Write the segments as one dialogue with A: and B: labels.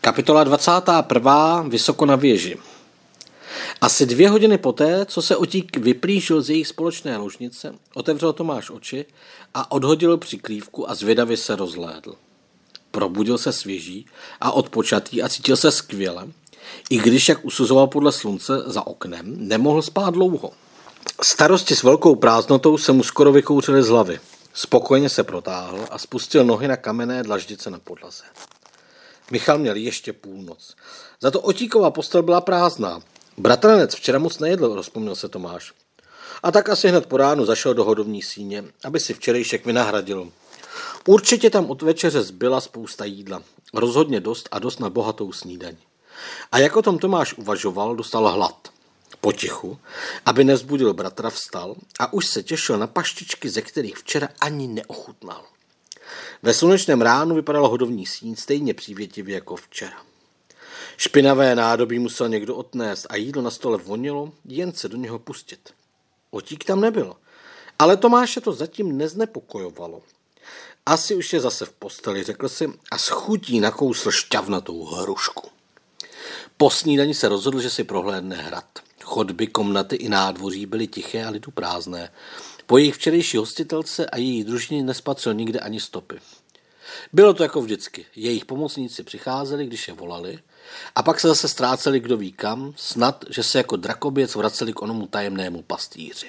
A: Kapitola 21. Vysoko na věži. Asi 2 hodiny poté, co se Otík vyplížil z jejich společné ložnice, otevřel Tomáš oči a odhodil přikrývku a zvědavě se rozhlédl. Probudil se svěží a odpočatý a cítil se skvěle, i když, jak usuzoval podle slunce za oknem, nemohl spát dlouho. Starosti s velkou prázdnotou se mu skoro vykouřily z hlavy. Spokojeně se protáhl a spustil nohy na kamenné dlaždice na podlaze. Michal měl ještě půlnoc. Za to Otíkova postel byla prázdná. Bratranec včera moc nejedl, rozpomněl se Tomáš. A tak asi hned po ránu zašel do hodovní síně, aby si včerejšek vynahradil. Určitě tam od večeře zbyla spousta jídla. Rozhodně dost a dost na bohatou snídaň. A jak o tom Tomáš uvažoval, dostal hlad. Potichu, aby nevzbudil bratra, vstal a už se těšil na paštičky, ze kterých včera ani neochutnal. Ve slunečném ránu vypadala hodovní síň stejně přívětivě jako včera. Špinavé nádobí musel někdo odnést a jídlo na stole vonilo, jen se do něho pustit. Otík tam nebyl, ale Tomáše to zatím neznepokojovalo. Asi už je zase v posteli, řekl si a s chutí nakousl šťavnatou hrušku. Po snídani se rozhodl, že si prohlédne hrad. Chodby, komnaty i nádvoří byly tiché a lidu prázdné. Po jejich včerejší hostitelce a její družině nespatřil nikde ani stopy. Bylo to jako vždycky. Jejich pomocníci přicházeli, když je volali, a pak se zase ztráceli kdo ví kam, snad, že se jako drakoběc vraceli k onomu tajemnému pastýři.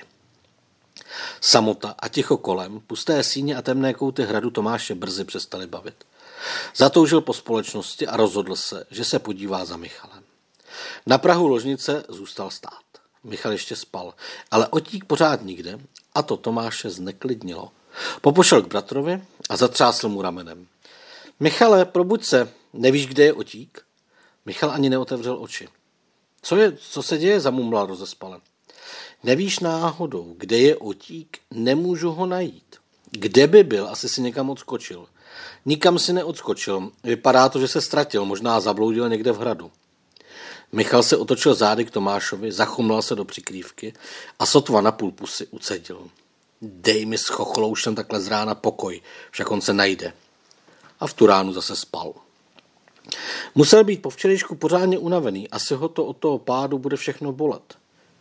A: Samota a ticho kolem, pusté síně a temné kouty hradu Tomáše brzy přestali bavit. Zatoužil po společnosti a rozhodl se, že se podívá za Michalem. Na prahu ložnice zůstal stát. Michal ještě spal, ale Otík pořád nikde a to Tomáše zneklidnilo. Popošel k bratrovi a zatřásl mu ramenem. Michale, probuď se, nevíš, kde je Otík? Michal ani neotevřel oči. Co se děje, zamumlal rozespale. Nevíš náhodou, kde je Otík? Nemůžu ho najít. Kde by byl? Asi si někam odskočil. Nikam si neodskočil. Vypadá to, že se ztratil, možná zabloudil někde v hradu. Michal se otočil zády k Tomášovi, zachumlal se do přikrývky a sotva na půl pusy ucedil. Dej mi s chocholoušem takhle z rána pokoj, však on se najde. A v tu ránu zase spal. Musel být po včerejšku pořádně unavený, asi ho to od toho pádu bude všechno bolet.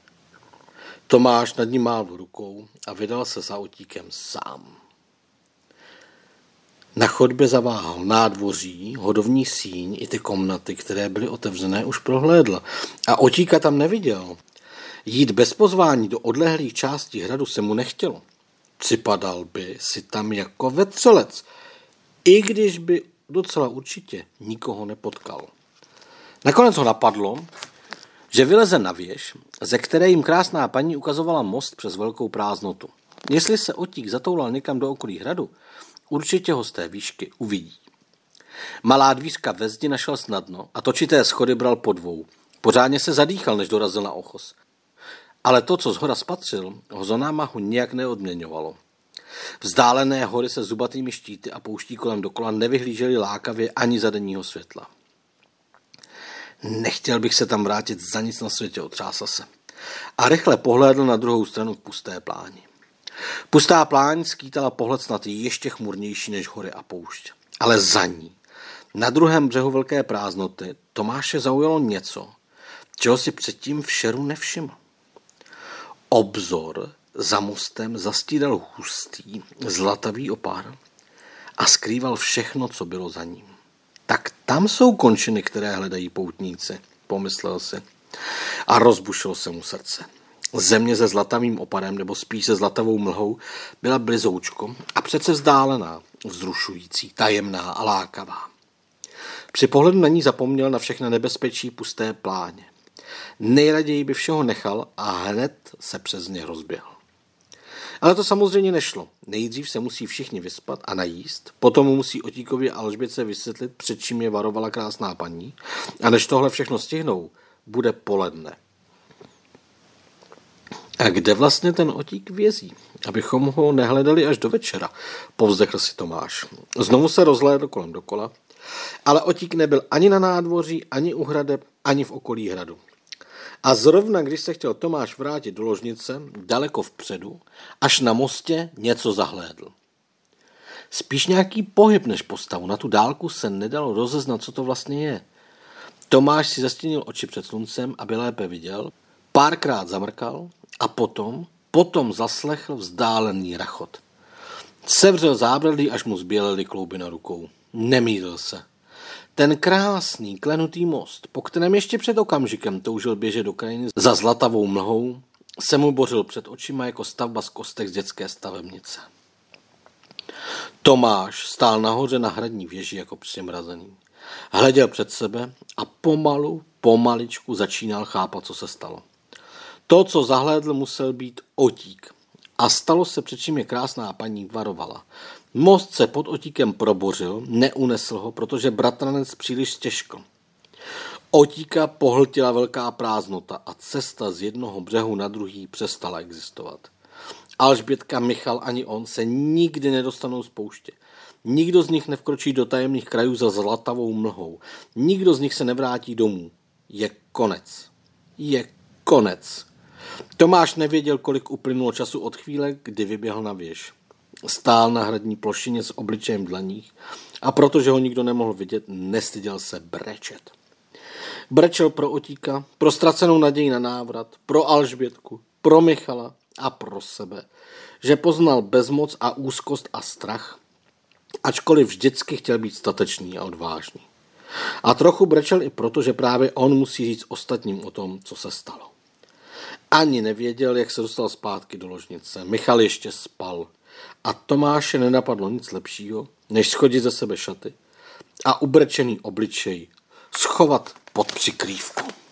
A: Tomáš nad ním mávl rukou a vydal se za Otíkem sám. Na chodbě zaváhal nádvoří, hodovní síň i ty komnaty, které byly otevřené, už prohlédl a Otíka tam neviděl. Jít bez pozvání do odlehlých částí hradu se mu nechtělo. Připadal by si tam jako vetřelec, i když by docela určitě nikoho nepotkal. Nakonec ho napadlo, že vyleze na věž, ze které jim krásná paní ukazovala most přes velkou prázdnotu. Jestli se Otík zatoulal někam do okolí hradu, určitě ho z té výšky uvidí. Malá dvířka ve zdi našel snadno a točité schody bral po 2. Pořádně se zadýchal, než dorazil na ochos. Ale to, co zhora spatřil, ho za námahu nijak neodměňovalo. Vzdálené hory se zubatými štíty a pouští kolem dokola nevyhlížely lákavě ani za denního světla. Nechtěl bych se tam vrátit za nic na světě, otřásl se. A rychle pohlédl na druhou stranu k pusté pláni. Pustá pláň skýtala pohled snad ještě chmurnější než hory a poušť. Ale za ní, na druhém břehu velké prázdnoty, Tomáše zaujalo něco, čeho si předtím v šeru nevšiml. Obzor za mostem zastíral hustý, zlatavý opár a skrýval všechno, co bylo za ním. Tak tam jsou končiny, které hledají poutníci, pomyslel si. A rozbušilo se mu srdce. Země se zlatavým oparem, nebo spíš se zlatavou mlhou, byla blizoučko a přece vzdálená, vzrušující, tajemná a lákavá. Při pohledu na ní zapomněl na všechna nebezpečí pusté pláně. Nejraději by všeho nechal a hned se přes ně rozběhl. Ale to samozřejmě nešlo. Nejdřív se musí všichni vyspat a najíst, potom musí Otíkovi a Alžbětce vysvětlit, před čím je varovala krásná paní, a než tohle všechno stihnou, bude poledne. A kde vlastně ten Otík vězí? Abychom ho nehledali až do večera, povzdechl si Tomáš. Znovu se rozhlédl kolem dokola, ale Otík nebyl ani na nádvoří, ani u hradeb, ani v okolí hradu. A zrovna, když se chtěl Tomáš vrátit do ložnice, daleko vpředu, až na mostě něco zahlédl. Spíš nějaký pohyb než postavu. Na tu dálku se nedalo rozeznat, co to vlastně je. Tomáš si zastěnil oči před sluncem, aby lépe viděl, párkrát zamrkal a potom zaslechl vzdálený rachot. Sevřel zábradlí, až mu zbělely klouby na rukou. Nemýlil se. Ten krásný, klenutý most, po kterém ještě před okamžikem toužil běžet do krajiny za zlatavou mlhou, se mu bořil před očima jako stavba z kostek z dětské stavebnice. Tomáš stál nahoře na hradní věži jako přimrazený. Hleděl před sebe a pomaličku začínal chápat, co se stalo. To, co zahlédl, musel být otík. A stalo se, před čím je krásná paní varovala. Most se pod otíkem probořil, neunesl ho, protože bratranec příliš stěžkl. Otíka pohltila velká prázdnota a cesta z jednoho břehu na druhý přestala existovat. Alžbětka, Michal ani on se nikdy nedostanou z pouště. Nikdo z nich nevkročí do tajemných krajů za zlatavou mlhou. Nikdo z nich se nevrátí domů. Je konec. Je konec. Tomáš nevěděl, kolik uplynulo času od chvíle, kdy vyběhl na věž. Stál na hradní plošině s obličejem v dlaních a protože ho nikdo nemohl vidět, nestyděl se brečet. Brečel pro Otíka, pro ztracenou naději na návrat, pro Alžbětku, pro Michala a pro sebe, že poznal bezmoc a úzkost a strach, ačkoliv vždycky chtěl být statečný a odvážný. A trochu brečel i proto, že právě on musí říct ostatním o tom, co se stalo. Ani nevěděl, jak se dostal zpátky do ložnice. Michal ještě spal a Tomáše nenapadlo nic lepšího, než schodit ze sebe šaty a ubrečený obličej schovat pod přikrývku.